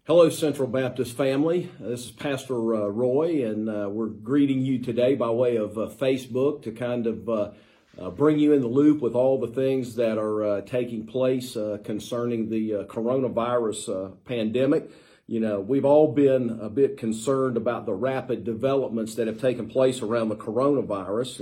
Hello, Central Baptist family. This is Pastor Roy, and we're greeting you today by way of Facebook to kind of bring you in the loop with all the things that are taking place concerning the coronavirus pandemic. You know, we've all been a bit concerned about the rapid developments that have taken place around the coronavirus,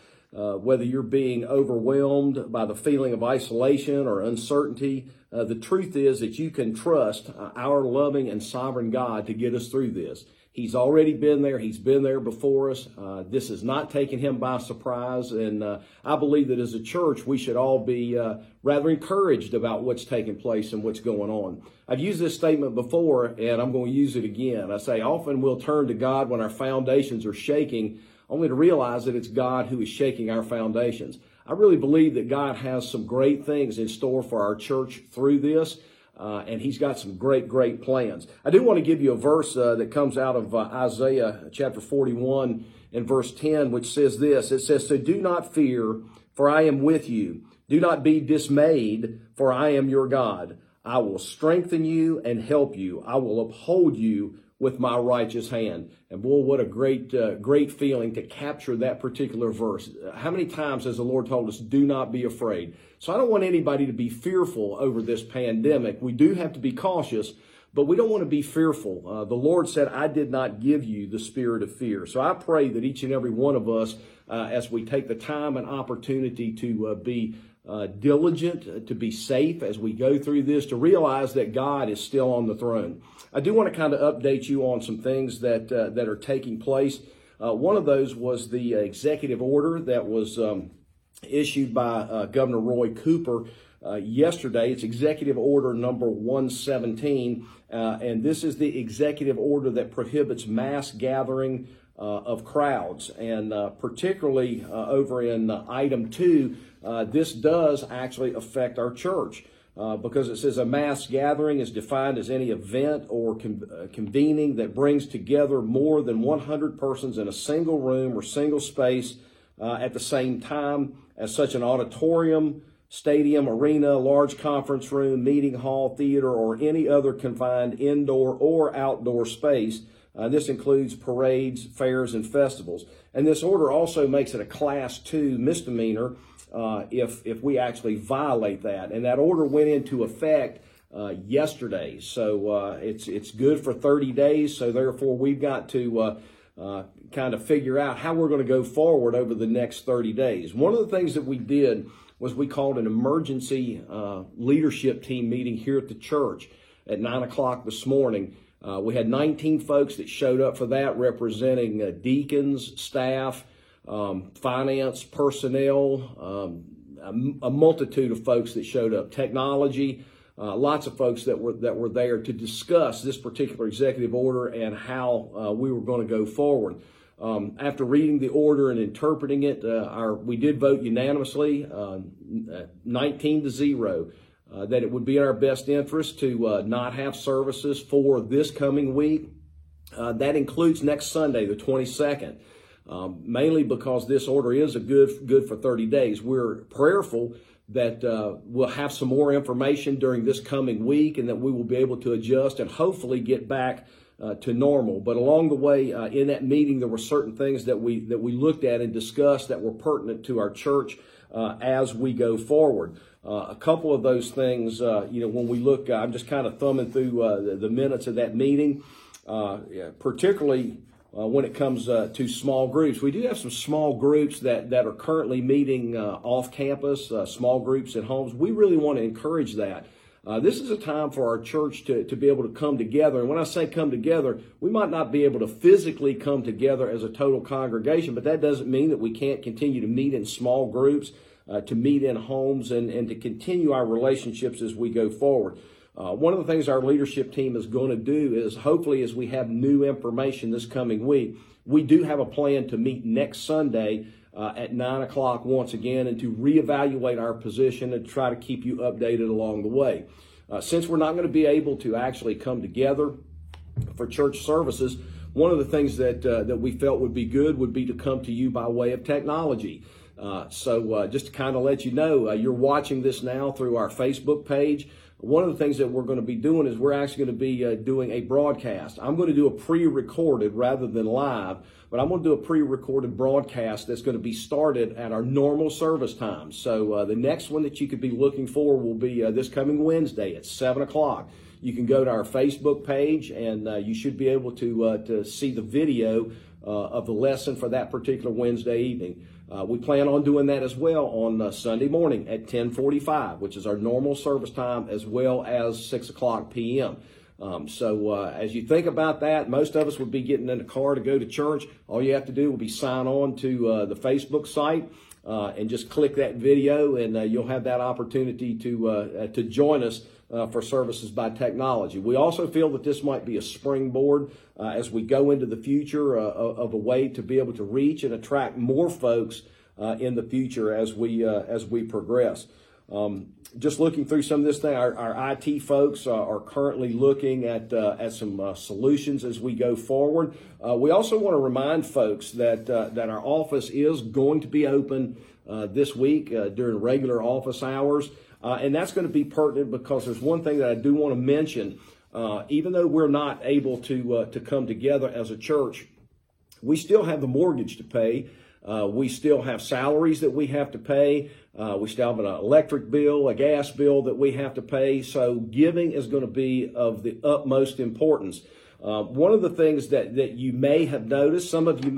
and whether you're being overwhelmed by the feeling of isolation or uncertainty, the truth is that you can trust our loving and sovereign God to get us through this. He's already been there. He's been there before us. This has not taken him by surprise. And I believe that as a church, we should all be rather encouraged about what's taking place and what's going on. I've used this statement before, and I'm going to use it again. I say often we'll turn to God when our foundations are shaking, only to realize that it's God who is shaking our foundations. I really believe that God has some great things in store for our church through this, and he's got some great plans. I do want to give you a verse that comes out of Isaiah chapter 41 and verse 10, which says this. It says, "So do not fear, for I am with you. Do not be dismayed, for I am your God. I will strengthen you and help you. I will uphold you with my righteous hand." And boy, what a great feeling to capture that particular verse. How many times has the Lord told us, do not be afraid? So I don't want anybody to be fearful over this pandemic. We do have to be cautious, but we don't want to be fearful. The Lord said, I did not give you the spirit of fear. So I pray that each and every one of us, as we take the time and opportunity to be diligent, to be safe as we go through this, to realize that God is still on the throne. I do want to kind of update you on some things that are taking place. One of those was the executive order that was issued by Governor Roy Cooper yesterday. It's executive order number 117, and this is the executive order that prohibits mass gathering of crowds, and particularly over in item 2, this does actually affect our church because it says a mass gathering is defined as any event or convening that brings together more than 100 persons in a single room or single space at the same time, as such an auditorium, stadium, arena, large conference room, meeting hall, theater, or any other confined indoor or outdoor space. This includes parades, fairs, and festivals. And this order also makes it a Class 2 misdemeanor if we actually violate that. And that order went into effect yesterday. So it's good for 30 days. So therefore, we've got to kind of figure out how we're going to go forward over the next 30 days. One of the things that we did was we called an emergency leadership team meeting here at the church at 9 o'clock this morning. We had 19 folks that showed up for that, representing deacons, staff, finance, personnel, a multitude of folks that showed up, technology, lots of folks that were there to discuss this particular executive order and how we were going to go forward. After reading the order and interpreting it, we did vote unanimously, 19-0. That it would be in our best interest to not have services for this coming week. That includes next Sunday, the 22nd, mainly because this order is a good for 30 days. We're prayerful that we'll have some more information during this coming week and that we will be able to adjust and hopefully get back to normal. But along the way in that meeting, there were certain things that we looked at and discussed that were pertinent to our church as we go forward. A couple of those things, when we look, I'm just kind of thumbing through the minutes of that meeting, particularly when it comes to small groups. We do have some small groups that are currently meeting off campus, small groups at homes. We really want to encourage that. This is a time for our church to be able to come together. And when I say come together, we might not be able to physically come together as a total congregation, but that doesn't mean that we can't continue to meet in small groups, to meet in homes, and to continue our relationships as we go forward. One of the things our leadership team is going to do is, hopefully, as we have new information this coming week, we do have a plan to meet next Sunday at 9 o'clock once again, and to reevaluate our position and try to keep you updated along the way. Since we're not going to be able to actually come together for church services, one of the things that we felt would be good would be to come to you by way of technology. So just to kind of let you know, you're watching this now through our Facebook page. one of the things that we're going to be doing is we're actually going to be doing a broadcast. I'm going to do a pre-recorded rather than live, but I'm going to do a pre-recorded broadcast that's going to be started at our normal service time. So the next one that you could be looking for will be this coming Wednesday at 7 o'clock. You can go to our Facebook page, and you should be able to see the video of the lesson for that particular Wednesday evening. We plan on doing that as well on Sunday morning at 10:45, which is our normal service time, as well as 6 o'clock p.m. So as you think about that, most of us would be getting in a car to go to church. All you have to do will be sign on to the Facebook site and just click that video, and you'll have that opportunity to join us for services by technology. We also feel that this might be a springboard as we go into the future of a way to be able to reach and attract more folks in the future as we progress. Just looking through some of this thing, our IT folks are currently looking at some solutions as we go forward. We also want to remind folks that our office is going to be open this week during regular office hours. And that's going to be pertinent because there's one thing that I do want to mention. Even though we're not able to come together as a church, we still have the mortgage to pay. We still have salaries that we have to pay. We still have an electric bill, a gas bill that we have to pay. So giving is going to be of the utmost importance. One of the things that you may have noticed, some of you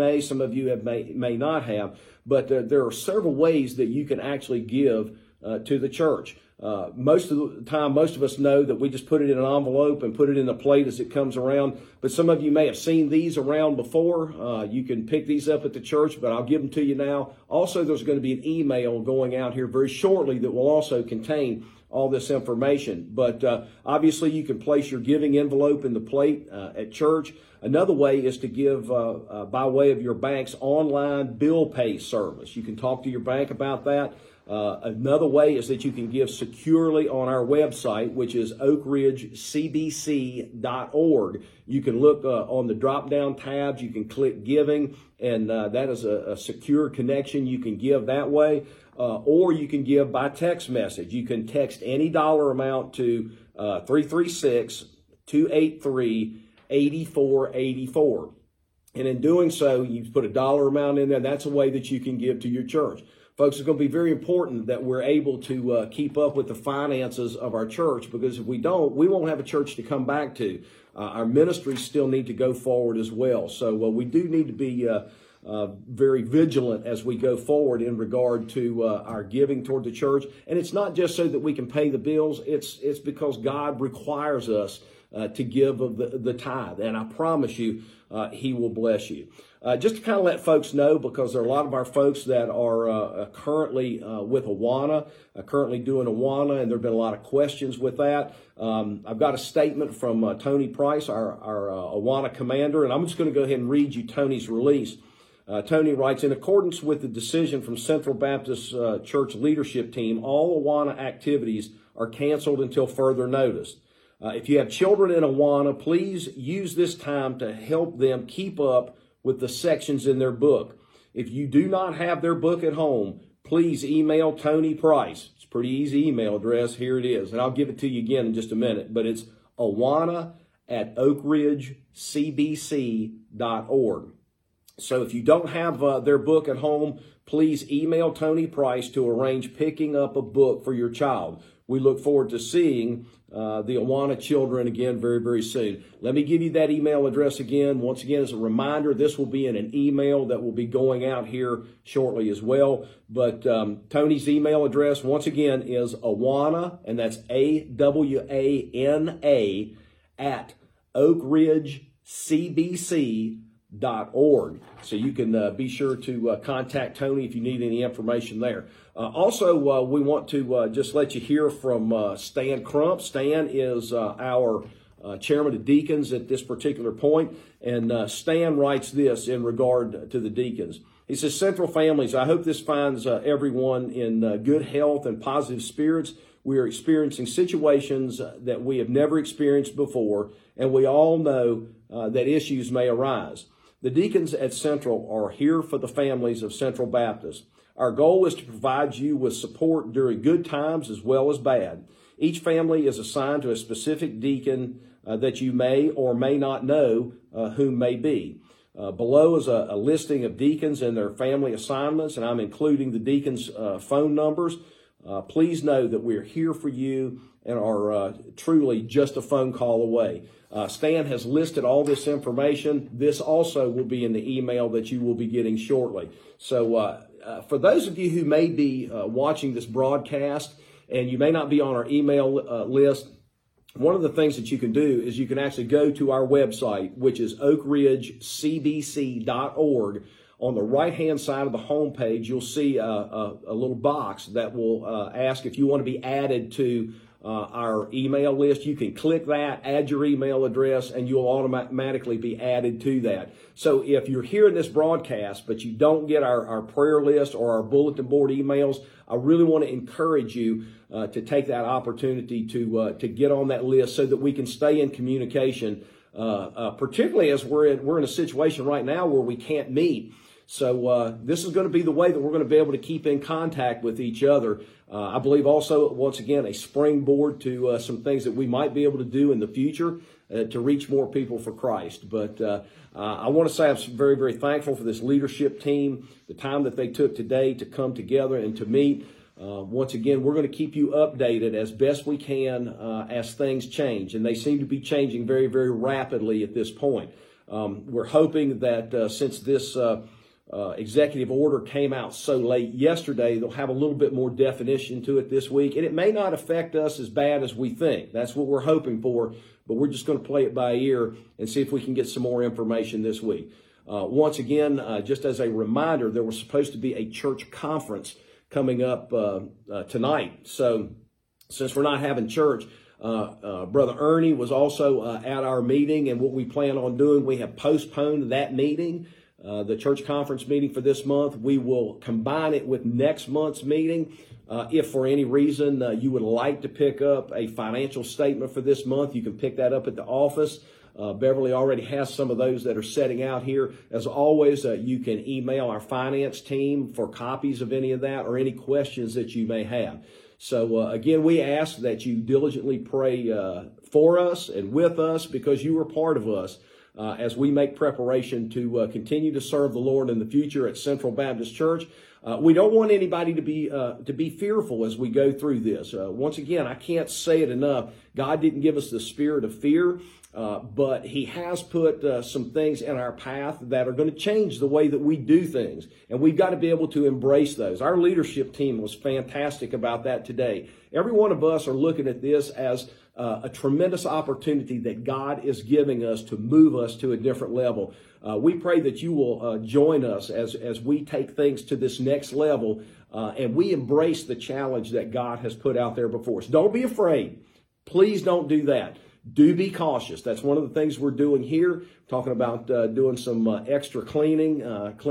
may not have, but there are several ways that you can actually give to the church. Most of the time, most of us know that we just put it in an envelope and put it in a plate as it comes around. But some of you may have seen these around before. You can pick these up at the church, but I'll give them to you now. Also, there's going to be an email going out here very shortly that will also contain all this information. But obviously, you can place your giving envelope in the plate at church. Another way is to give by way of your bank's online bill pay service. You can talk to your bank about that. Another way is that you can give securely on our website, which is oakridgecbc.org. You can look on the drop-down tabs. You can click giving, and that is a secure connection. You can give that way, or you can give by text message. You can text any dollar amount to 336-283-8484. And in doing so, you put a dollar amount in there. That's a way that you can give to your church. Folks, it's going to be very important that we're able to keep up with the finances of our church, because if we don't, we won't have a church to come back to. Our ministries still need to go forward as well. So we do need to be very vigilant as we go forward in regard to our giving toward the church. And it's not just so that we can pay the bills. It's because God requires us to give of the tithe. And I promise you, He will bless you. Just to kind of let folks know, because there are a lot of our folks that are currently with Awana, currently doing Awana, and there have been a lot of questions with that. I've got a statement from Tony Price, our Awana commander, and I'm just going to go ahead and read you Tony's release. Tony writes, in accordance with the decision from Central Baptist Church leadership team, all Awana activities are canceled until further notice. If you have children in Awana, please use this time to help them keep up with the sections in their book. If you do not have their book at home, please email Tony Price. It's a pretty easy email address. Here it is. And I'll give it to you again in just a minute. But it's awana@oakridgecbc.org. So if you don't have their book at home, please email Tony Price to arrange picking up a book for your child. We look forward to seeing the Awana children again very, very soon. Let me give you that email address again. Once again, as a reminder, this will be in an email that will be going out here shortly as well. But Tony's email address, once again, is Awana, and that's AWANA at oakridgecbc.org. So you can be sure to contact Tony if you need any information there. Also, we want to just let you hear from Stan Crump. Stan is our chairman of deacons at this particular point. And Stan writes this in regard to the deacons. He says, Central families, I hope this finds everyone in good health and positive spirits. We are experiencing situations that we have never experienced before, and we all know that issues may arise. The deacons at Central are here for the families of Central Baptist. Our goal is to provide you with support during good times as well as bad. Each family is assigned to a specific deacon that you may or may not know who may be. Below is a listing of deacons and their family assignments, and I'm including the deacons' phone numbers. Please know that we're here for you and are truly just a phone call away. Stan has listed all this information. This also will be in the email that you will be getting shortly. So for those of you who may be watching this broadcast and you may not be on our email list, one of the things that you can do is you can actually go to our website, which is oakridgecbc.org. On the right-hand side of the homepage, you'll see a little box that will ask if you want to be added to our email list. You can click that, add your email address, and you'll automatically be added to that. So if you're hearing this broadcast, but you don't get our prayer list or our bulletin board emails, I really want to encourage you to take that opportunity to get on that list so that we can stay in communication, particularly as we're in a situation right now where we can't meet. So this is going to be the way that we're going to be able to keep in contact with each other. I believe also, once again, a springboard to some things that we might be able to do in the future to reach more people for Christ. But I want to say I'm very, very thankful for this leadership team, the time that they took today to come together and to meet. Once again, we're going to keep you updated as best we can as things change. And they seem to be changing very, very rapidly at this point. We're hoping that since this executive order came out so late yesterday, they'll have a little bit more definition to it this week, and it may not affect us as bad as we think. That's what we're hoping for, but we're just going to play it by ear and see if we can get some more information this week. Once again, just as a reminder, there was supposed to be a church conference coming up tonight. So since we're not having church, Brother Ernie was also at our meeting, and what we plan on doing, we have postponed that meeting. The church conference meeting for this month. We will combine it with next month's meeting. If for any reason you would like to pick up a financial statement for this month, you can pick that up at the office. Beverly already has some of those that are setting out here. As always, you can email our finance team for copies of any of that or any questions that you may have. So again, we ask that you diligently pray for us and with us, because you are part of us. As we make preparation to continue to serve the Lord in the future at Central Baptist Church. We don't want anybody to be fearful as we go through this. Once again, I can't say it enough. God didn't give us the spirit of fear, but He has put some things in our path that are going to change the way that we do things, and we've got to be able to embrace those. Our leadership team was fantastic about that today. Every one of us are looking at this as a tremendous opportunity that God is giving us to move us to a different level. We pray that you will join us as we take things to this next level and we embrace the challenge that God has put out there before us. Don't be afraid. Please don't do that. Do be cautious. That's one of the things we're doing here, talking about doing some extra cleaning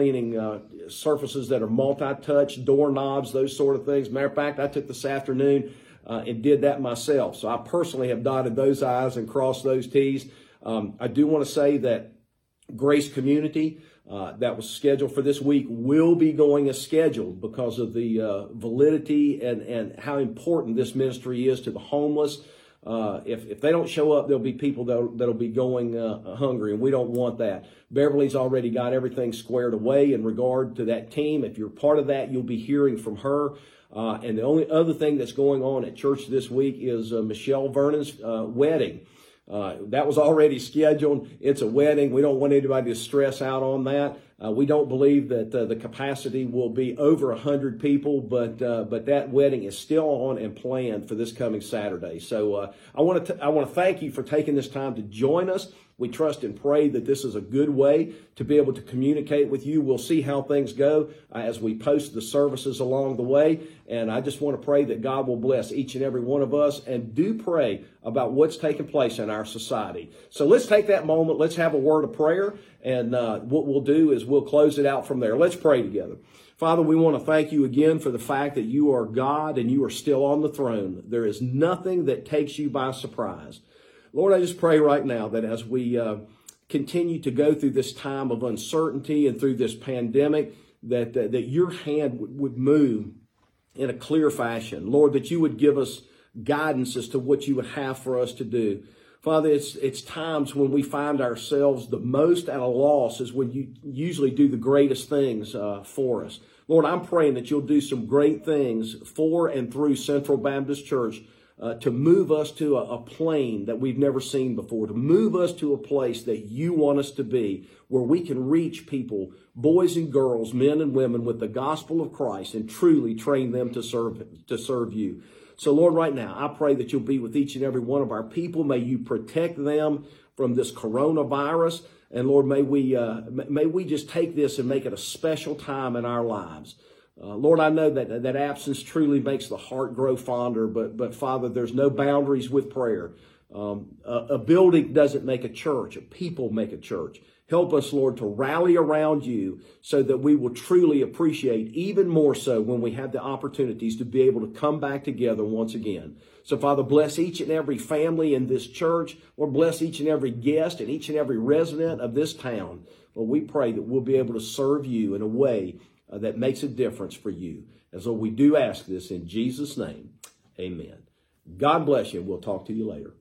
surfaces that are multi-touch, doorknobs, those sort of things. Matter of fact, I took this afternoon and did that myself. So I personally have dotted those I's and crossed those T's. I do want to say that Grace Community that was scheduled for this week will be going as scheduled because of the validity and how important this ministry is to the homeless. If they don't show up, there'll be people that'll be going hungry, and we don't want that. Beverly's already got everything squared away in regard to that team. If you're part of that, you'll be hearing from her. And the only other thing that's going on at church this week is Michelle Vernon's wedding. That was already scheduled. It's a wedding. We don't want anybody to stress out on that. We don't believe that the capacity will be over 100 people, but that wedding is still on and planned for this coming Saturday. So I want to thank you for taking this time to join us. We trust and pray that this is a good way to be able to communicate with you. We'll see how things go as we post the services along the way. And I just want to pray that God will bless each and every one of us, and do pray about what's taking place in our society. So let's take that moment. Let's have a word of prayer. And what we'll do is we'll close it out from there. Let's pray together. Father, we want to thank you again for the fact that you are God and you are still on the throne. There is nothing that takes you by surprise. Lord, I just pray right now that as we continue to go through this time of uncertainty and through this pandemic, that your hand would move in a clear fashion. Lord, that you would give us guidance as to what you would have for us to do. Father, it's times when we find ourselves the most at a loss is when you usually do the greatest things for us. Lord, I'm praying that you'll do some great things for and through Central Baptist Church to move us to a plane that we've never seen before, to move us to a place that you want us to be, where we can reach people, boys and girls, men and women, with the gospel of Christ and truly train them to serve you. So, Lord, right now, I pray that you'll be with each and every one of our people. May you protect them from this coronavirus. And, Lord, may we just take this and make it a special time in our lives. Lord, I know that absence truly makes the heart grow fonder, but Father, there's no boundaries with prayer. A building doesn't make a church. People make a church. Help us, Lord, to rally around you so that we will truly appreciate even more so when we have the opportunities to be able to come back together once again. So, Father, bless each and every family in this church. Lord, bless each and every guest and each and every resident of this town. Lord, we pray that we'll be able to serve you in a way that makes a difference for you. And so we do ask this in Jesus' name. Amen. God bless you. We'll talk to you later.